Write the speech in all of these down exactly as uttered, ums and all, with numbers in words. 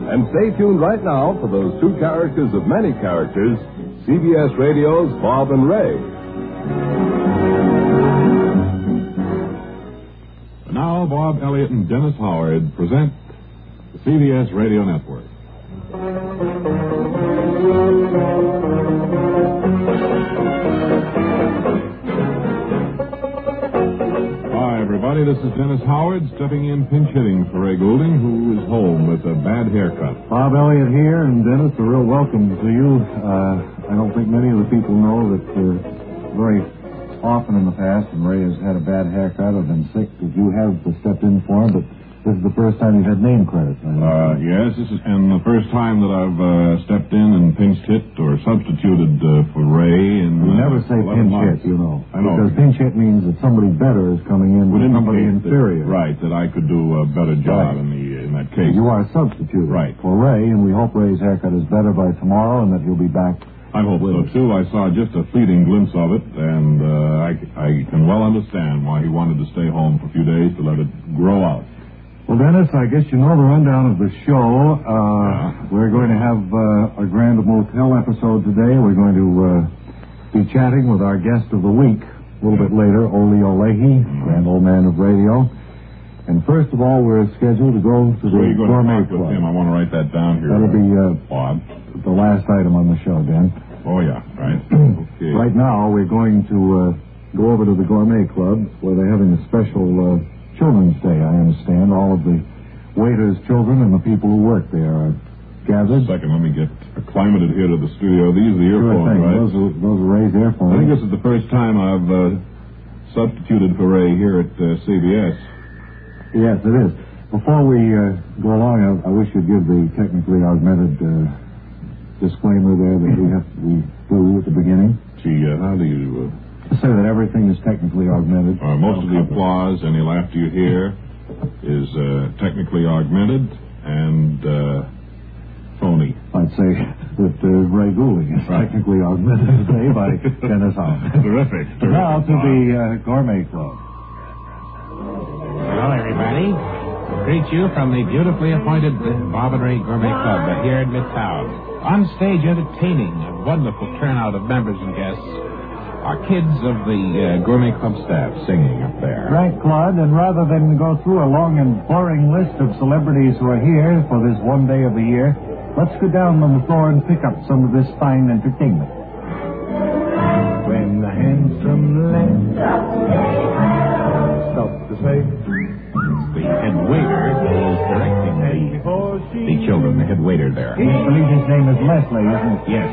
And stay tuned right now for those two characters of many characters, C B S Radio's Bob and Ray. And now, Bob Elliott and Dennis Howard present the C B S Radio Network. Hi, everybody. This is Dennis Howard stepping in pinch hitting for Ray Goulding, who is home with a bad haircut. Bob Elliott here, and Dennis, a real welcome to you. Uh, I don't think many of the people know that uh, very often in the past, when Ray has had a bad haircut or been sick, that you have stepped in for him, but this is the first time you've had name credit. Uh, yes, this is and the first time that I've uh, stepped in and pinch hit or substituted uh, for Ray. And you uh, never say pinch hit, you know. I know. Because pinch hit means that somebody better is coming in Would with somebody indicate inferior. That, right, that I could do a better job Right. in the in that case. You are substituted Right. for Ray, and we hope Ray's haircut is better by tomorrow and that he'll be back. I hope so, too. I saw just a fleeting glimpse of it, and uh, I, I can well understand why he wanted to stay home for a few days to let it grow out. Well, Dennis, I guess you know the rundown of the show. Uh, yeah. We're going to have uh, a Grand Motel episode today. We're going to uh, be chatting with our guest of the week a little bit later, Ole Olehi, Mm-hmm. grand old man of radio. And first of all, we're scheduled to go to So the you're going Gourmet to talk with Club. him. I want to write that down here. That'll be uh, Bob. the last item on the show, Dan. Oh, yeah, right. Okay. Right now, we're going to uh, go over to the Gourmet Club where they're having a special uh, Children's Day, I understand. All of the waiters' children and the people who work there are gathered. Just a second, let me get acclimated here to the studio. These are the Sure earphones, thing. right? Those are, those are Ray's earphones. I think this is the first time I've uh, substituted for Ray here at uh, C B S. Yes, it is. Before we uh, go along, I, I wish you'd give the technically augmented uh, disclaimer there that we have we do at the beginning. Gee, uh, how do you... To say that everything is technically augmented. Uh, uh, most of the applause, any laughter you hear, is uh, technically augmented and uh, phony. I'd say that uh, Ray Goulding is Right. technically augmented today by Dennis Howard. Terrific. terrific. Now to the uh, Gourmet Club. Hello, everybody. I greet you from the beautifully appointed Bob and Ray Gourmet Club uh, here in Midtown. On stage entertaining a wonderful turnout of members and guests are kids of the uh, Gourmet Club staff singing up there. Right, Claude, and rather than go through a long and boring list of celebrities who are here for this one day of the year, let's go down on the floor and pick up some of this fine entertainment. When the handsome lad stopped to say, The head waiter is directing the, the children, the head waiter there. I believe his name is Leslie, isn't it? Yes.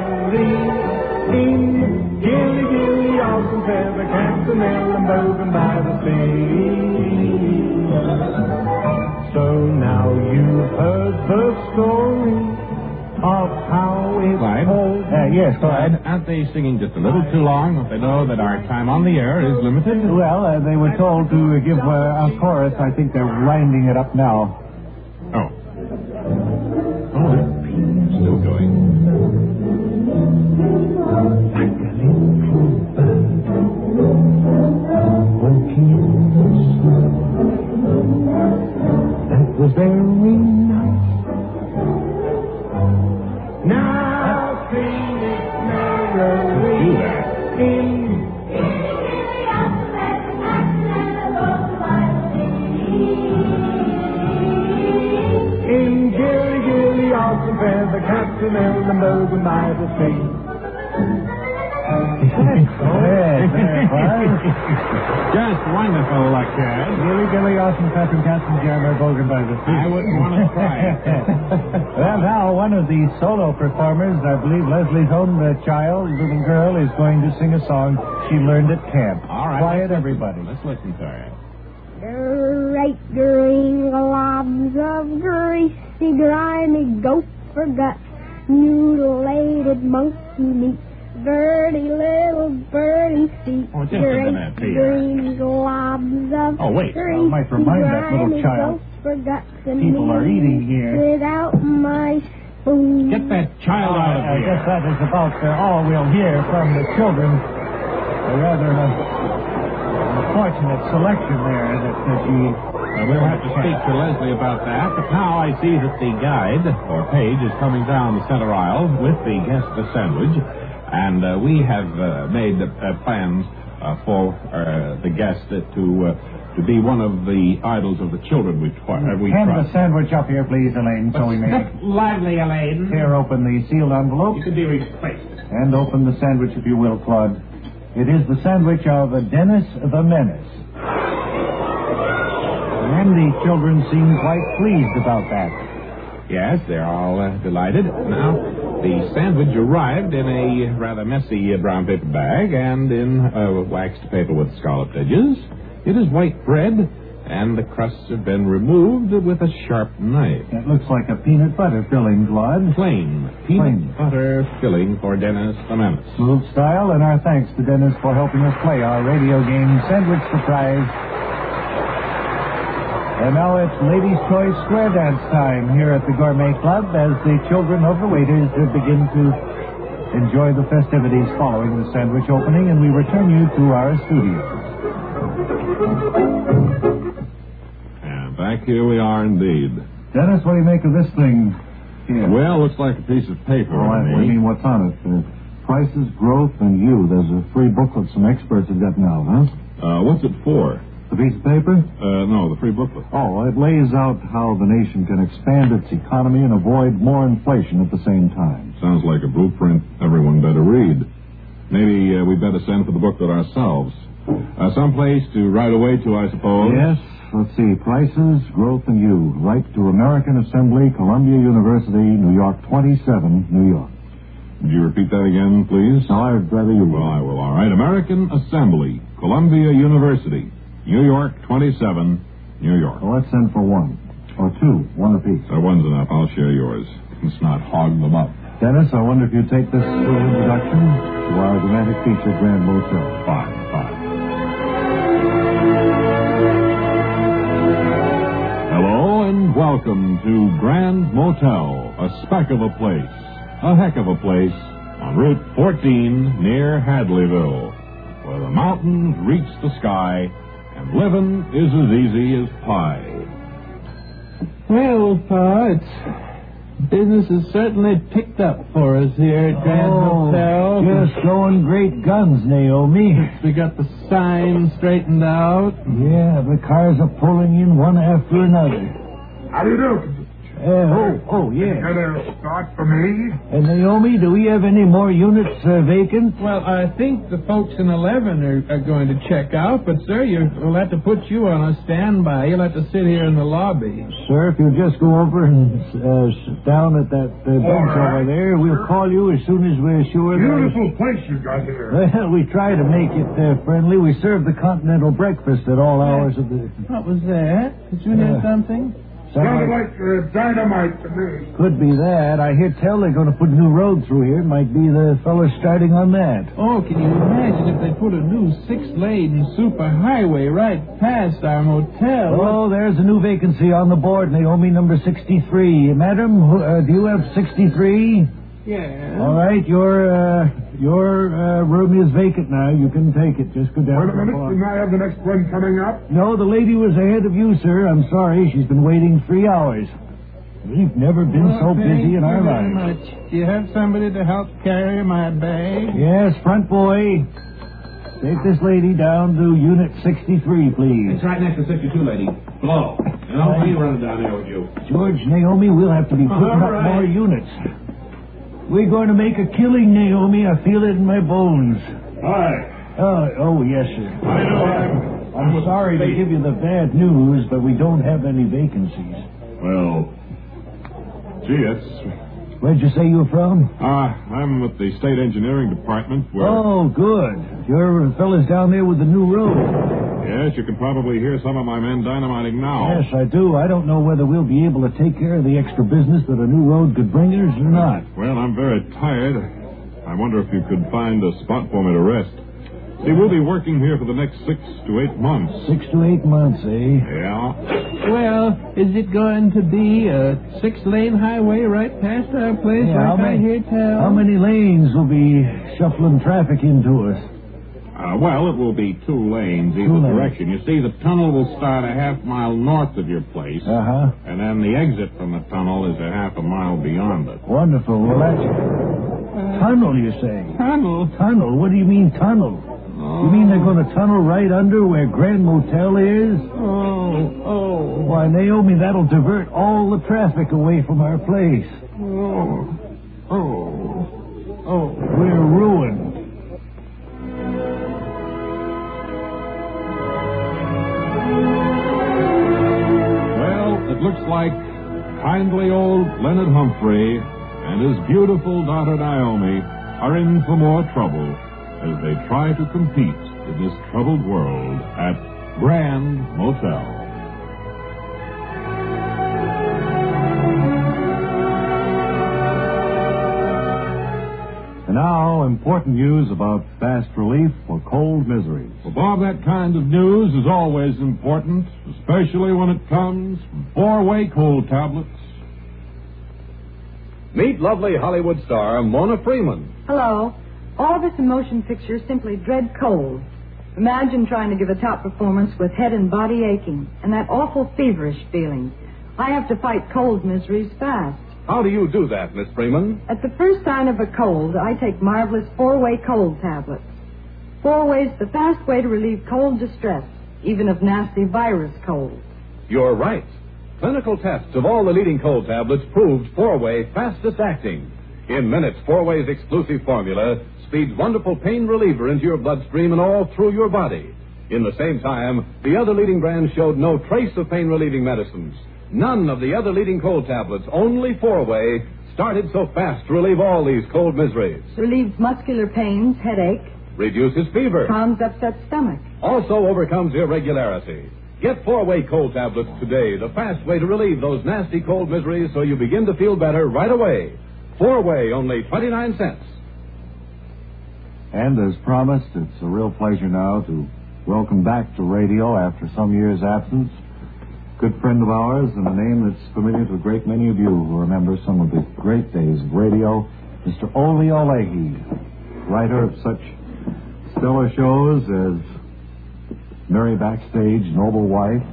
In Gilly Gilly, awesome feather, Campanelle and Bogan by the sea. So now you've heard the story of how it Clyde? all... Uh, yes, Clyde. Aren't they singing just a little too long? Don't they know that our time on the air is limited? Well, uh, they were told to uh, give uh, a chorus. I think they're winding it up now. Oh. Oh, it's still going. That was very nice. Now sing it merrily Do that. in... In Gilly Gilly, awesome feather, Campanelle and Bogan by the sea. Just wonderful, uh, kid. Gilly Gilly, awesome Captain Captain Jammer, Bogan by the sea. I wouldn't want to try it. Well, now, one of the solo performers, I believe Leslie's own uh, child, little girl, is going to sing a song she learned at camp. All right. Quiet, let's everybody. Listen. Let's listen to her. Great green globs of greasy, grimy gopher guts, mutilated monkey meat, dirty little birdie feet. Oh, just a Great minute, Peter. green globs of Oh, wait. greasy, That might remind that little grimy child. gopher guts and People are meat eating here. without my spoon. Get that child out of I here. guess that is about uh, all we'll hear from the children. A rather uh, unfortunate selection there that uh, she uh, Uh, we'll have to speak to Leslie about that. But now I see that the guide, or page, is coming down the center aisle with the guest assemblage. And uh, we have uh, made uh, plans uh, for uh, the guest uh, to uh, to be one of the idols of the children we, tw- uh, we Hand trust. the sandwich up here, please, Elaine, so we may... Lively, Elaine. Here, open the sealed envelope. You can be replaced. And open the sandwich, if you will, Claude. It is the sandwich of Dennis the Menace. And the children seem quite pleased about that. Yes, they're all uh, delighted. Now, the sandwich arrived in a rather messy uh, brown paper bag and in uh, waxed paper with scalloped edges. It is white bread, and the crusts have been removed with a sharp knife. It looks like a peanut butter filling, Claude. Plain peanut Plain. butter filling for Dennis the Menace. Smooth style, and our thanks to Dennis for helping us play our radio game, Sandwich Surprise. And now it's Ladies' Choice Square Dance time here at the Gourmet Club as the children of the waiters begin to enjoy the festivities following the sandwich opening, and we return you to our studio. And back here we are indeed. Dennis, what do you make of this thing here? Well, looks like a piece of paper. Oh, I, to I me. mean, what's on it? Uh, prices, growth, and you. There's a free booklet some experts have got now, huh? Uh, what's it for? The piece of paper? Uh, no, the free booklet. Oh, it lays out how the nation can expand its economy and avoid more inflation at the same time. Sounds like a blueprint everyone better read. Maybe uh, we better send for the booklet ourselves. Uh, someplace to write away to, I suppose. Yes. Let's see. Prices, growth, and you. Write to American Assembly, Columbia University, New York twenty-seven, New York. Would you repeat that again, please? No, I'd rather you Well, I will. All right. American Assembly, Columbia University, New York twenty-seven, New York. Well, let's send for one. Or two. One apiece. Uh, one's enough. I'll share yours. Let's not hog them up. Dennis, I wonder if you'd take this little introduction to our dramatic feature, Grand Motel. Fine, fine. Hello and welcome to Grand Motel, a speck of a place, a heck of a place on Route fourteen near Hadleyville, where the mountains reach the sky and living is as easy as pie. Well, Pa, it's... business has certainly picked up for us here at Grand Hotel. Just showing great guns, Naomi. We got the sign straightened out. Yeah, the cars are pulling in one after another. How do you do? Uh, oh, oh, yeah. Got a start for me? And Naomi, do we have any more units uh, vacant? Well, I think the folks in eleven are, are going to check out, but, sir, you, we'll have to put you on a standby. You'll have to sit here in the lobby. Sir, if you'll just go over and uh, sit down at that uh, bench right. over there, we'll call you as soon as we're sure there's... Beautiful place you got here. Well, we try to make it uh, friendly. We serve the continental breakfast at all hours of the... What was that? Did you hear Uh, something? Sounded like uh, dynamite to me. Could be that. I hear tell they're going to put a new road through here. Might be the fellow starting on that. Oh, can you imagine if they put a new six-lane super highway right past our motel? Oh, there's a new vacancy on the board, Naomi, number sixty-three. Madam, who, uh, do you have sixty-three? Yeah. All right, your uh, your uh, room is vacant now. You can take it. Just go down. Wait a minute. Didn't I have the next one coming up? No, the lady was ahead of you, sir. I'm sorry. She's been waiting three hours. We've never been so Oh, thank busy in our you very lives. much. Do you have somebody to help carry my bag? Yes, front boy. Take this lady down to Unit sixty-three, please. It's right next to sixty-two, lady. Below. And I'll be running down there with you. George, Naomi, we'll have to be putting All up right. more units. We're going to make a killing, Naomi. I feel it in my bones. Hi. Oh, oh yes, sir. I know. I'm, I'm sorry to give you the bad news, but we don't have any vacancies. Well, gee, that's... Where'd you say you were from? Uh, I'm with the State Engineering Department where... Oh, good. Your fellas down there with the new road. Yes, you can probably hear some of my men dynamiting now. Yes, I do. I don't know whether we'll be able to take care of the extra business that a new road could bring us or not. Well, I'm very tired. I wonder if you could find a spot for me to rest. See, we'll be working here for the next six to eight months. Six to eight months, eh? Yeah. Well, is it going to be a six-lane highway right past our place? Yeah, how like I many- hear tell? How many lanes will be shuffling traffic into us? Uh, well, it will be two lanes either Two lanes. direction. You see, the tunnel will start a half mile north of your place, Uh-huh. and then the exit from the tunnel is a half a mile beyond it. Wonderful. Well, that's... Tunnel, you say? Tunnel? Tunnel? What do you mean, tunnel? Oh. You mean they're going to tunnel right under where Grand Motel is? Oh, oh, Why, Naomi, that'll divert all the traffic away from our place. oh, oh, oh. We're ruined. Well, it looks like kindly old Leonard Humphrey and his beautiful daughter Naomi are in for more trouble as they try to compete in this troubled world at Grand Motel. And now, important news about fast relief for cold miseries. Well, Bob, that kind of news is always important, especially when it comes from four-way cold tablets. Meet lovely Hollywood star Mona Freeman. Hello. All of us in motion pictures simply dread cold. Imagine trying to give a top performance with head and body aching and that awful feverish feeling. I have to fight cold miseries fast. How do you do that, Miss Freeman? At the first sign of a cold, I take Marvelous four-way cold tablets. Four-way's the fast way to relieve cold distress, even of nasty virus colds. You're right. Clinical tests of all the leading cold tablets proved four-way fastest acting. In minutes, four-way's exclusive formula speeds wonderful pain reliever into your bloodstream and all through your body. In the same time, the other leading brands showed no trace of pain-relieving medicines. None of the other leading cold tablets, only four-way, started so fast to relieve all these cold miseries. Relieves muscular pains, headache, Reduces fever. calms upset stomach. Also overcomes irregularity. Get four-way cold tablets today, the fast way to relieve those nasty cold miseries so you begin to feel better right away. Four-way, only twenty-nine cents. And as promised, it's a real pleasure now to welcome back to radio after some years' absence, good friend of ours and a name that's familiar to a great many of you who remember some of the great days of radio, Mister Ole Olehi, writer of such stellar shows as Mary Backstage, Noble Wife,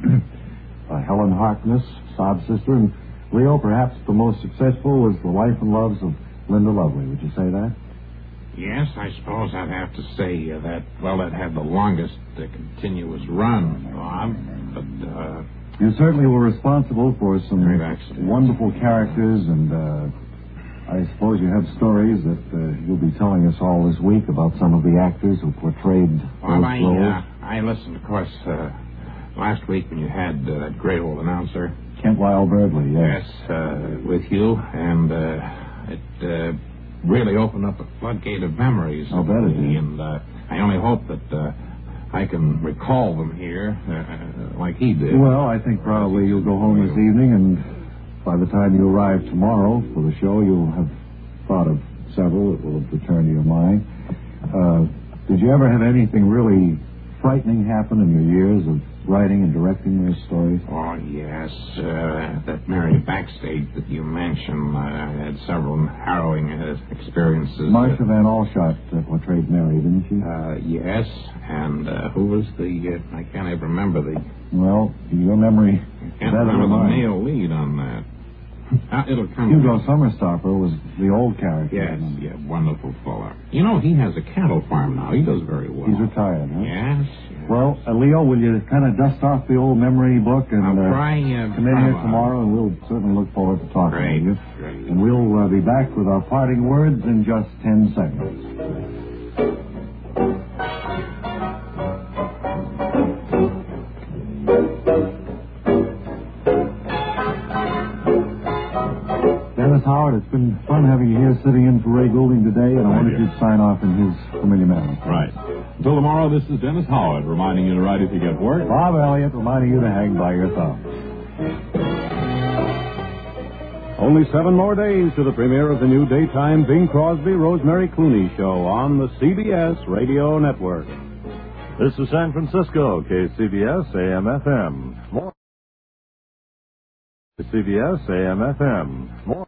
uh, Helen Harkness, Sob Sister, and Leo, perhaps the most successful was The Life and Loves of Linda Lovely. Would you say that? Yes, I suppose I'd have to say uh, that, well, it had the longest uh, continuous run, Bob, but, uh... You certainly were responsible for some Very Backstage. wonderful characters, and uh, I suppose you have stories that uh, you'll be telling us all this week about some of the actors who portrayed Well, those I, roles. uh, I listened, of course, uh, last week when you had uh, that great old announcer. Kent Lyle Birdley, yes. Yes, uh, with you, and uh, it uh, really opened up a floodgate of memories. I'll bet it me, did. And uh, I only hope that uh, I can recall them here uh, like he did. Well, I think probably you'll go home this evening, and by the time you arrive tomorrow for the show, you'll have thought of several that will have returned to your mind. Uh, did you ever have anything really frightening happen in your years of writing and directing those stories? Oh, yes. Uh, that Mary Backstage that you mentioned, uh, I had several harrowing uh, experiences. Marcia Van Alshot uh, portrayed Mary, didn't she? Uh, yes, and uh, who was the, uh, I can't even remember the, Well, your memory I is can't better remember than the mine. male lead on that. Uh, it'll come. Hugo Summerstopper was the old character. Yes, yeah, wonderful fellow. You know, he has a cattle farm now. He does very well. He's retired, huh? Yes. yes. Well, uh, Leo, will you kind of dust off the old memory book and I'll uh, try, uh, come in try here on. tomorrow, and we'll certainly look forward to talking Great, with you. great. And we'll uh, be back with our parting words in just ten seconds. Dennis Howard, it's been fun having you here sitting in for Ray Goulding today, and I wanted you to sign off in his familiar manner. Right. Until tomorrow, this is Dennis Howard reminding you to write if you get work. Bob Elliott reminding you to hang by your thumb. Only seven more days to the premiere of the new daytime Bing Crosby, Rosemary Clooney show on the C B S Radio Network. This is San Francisco, K C B S A M F M. More. C B S A M F M. More.